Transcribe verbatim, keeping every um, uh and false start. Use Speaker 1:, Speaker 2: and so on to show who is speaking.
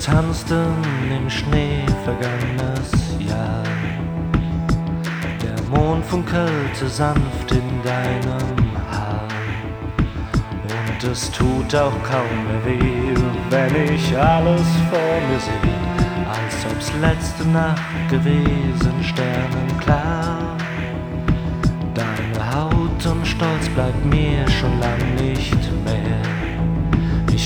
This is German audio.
Speaker 1: tanzten im Schnee vergangenes Jahr. Der Mond funkelte sanft in deinem Haar. Und es tut auch kaum mehr weh, wenn ich alles vor mir sehe, als ob's letzte Nacht gewesen, sternenklar. Deine Haut und Stolz bleibt mir schon lang